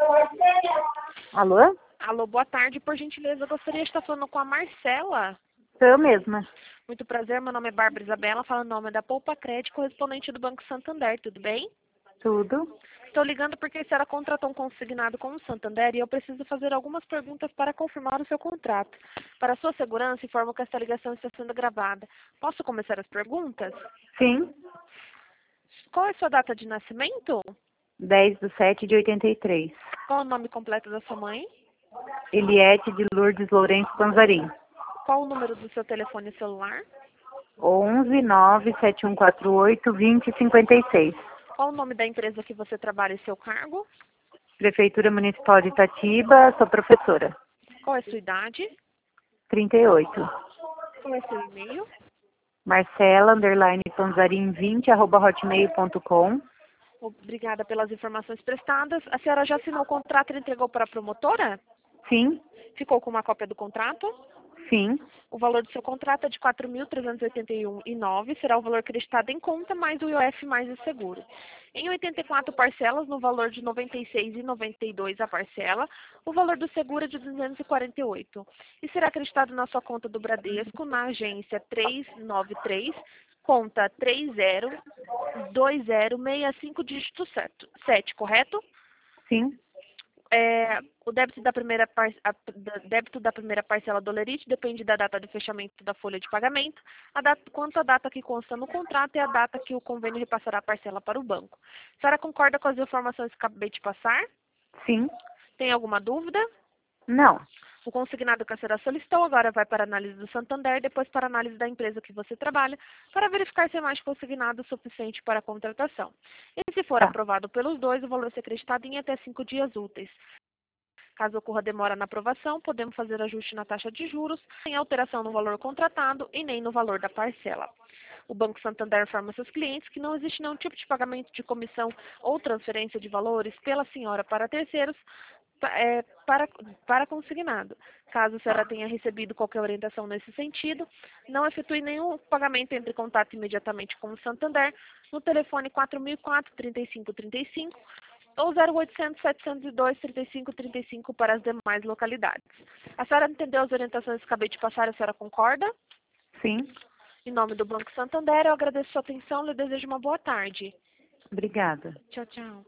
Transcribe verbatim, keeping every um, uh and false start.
Alô? Alô, boa tarde. Por gentileza, eu gostaria de estar falando com a Marcela. Sou eu mesma. Muito prazer, meu nome é Bárbara Isabela, falo em nome da Poupa Crédito, correspondente do Banco Santander, tudo bem? Tudo. Estou ligando porque a senhora contratou um consignado com o Santander e eu preciso fazer algumas perguntas para confirmar o seu contrato. Para sua segurança, informo que esta ligação está sendo gravada. Posso começar as perguntas? Sim. Qual é a sua data de nascimento? dez de sete de oitenta e três. Qual é o nome completo da sua mãe? Eliette de Lourdes Lourenço Panzarim. Qual o número do seu telefone celular? onze nove sete um quatro oito dois zero cinco seis. Qual o nome da empresa que você trabalha e seu cargo? Prefeitura Municipal de Itatiba, sou professora. Qual é a sua idade? trinta e oito. Qual é seu e-mail? Marcela, underline, panzarim vinte, arroba hotmail ponto com. Obrigada pelas informações prestadas. A senhora já assinou o contrato e entregou para a promotora? Sim. Ficou com uma cópia do contrato? Sim. O valor do seu contrato é de quatro mil trezentos e oitenta e um reais e nove centavos, será o valor acreditado em conta, mais o I O F mais o seguro. Em oitenta e quatro parcelas, no valor de noventa e seis reais e noventa e dois centavos a parcela, o valor do seguro é de duzentos e quarenta e oito reais. E será acreditado na sua conta do Bradesco, na agência trezentos e noventa e três, conta três zero dois zero seis cinco, dígito sete, correto? Sim. É, o débito da, primeira par, a, da, débito da primeira parcela do Lerite depende da data de fechamento da folha de pagamento. A data, quanto à data que consta no contrato é a data que o convênio repassará a parcela para o banco. A senhora concorda com as informações que acabei de passar? Sim. Tem alguma dúvida? Não. O consignado que a senhora solicitou agora vai para a análise do Santander e depois para a análise da empresa que você trabalha, para verificar se é mais consignado o suficiente para a contratação. E se for Tá. aprovado pelos dois, o valor será acreditado em até cinco dias úteis. Caso ocorra demora na aprovação, podemos fazer ajuste na taxa de juros, sem alteração no valor contratado e nem no valor da parcela. O Banco Santander informa seus clientes que não existe nenhum tipo de pagamento de comissão ou transferência de valores pela senhora para terceiros é, para, para consignado. Caso a senhora tenha recebido qualquer orientação nesse sentido, não efetue nenhum pagamento, entre em contato imediatamente com o Santander no telefone quatro mil e quatro, trinta e cinco trinta e cinco ou zero oitocentos, setecentos e dois, trinta e cinco trinta e cinco para as demais localidades. A senhora entendeu as orientações que acabei de passar? A senhora concorda? Sim. Em nome do Banco Santander, eu agradeço a sua atenção e lhe desejo uma boa tarde. Obrigada. Tchau, tchau.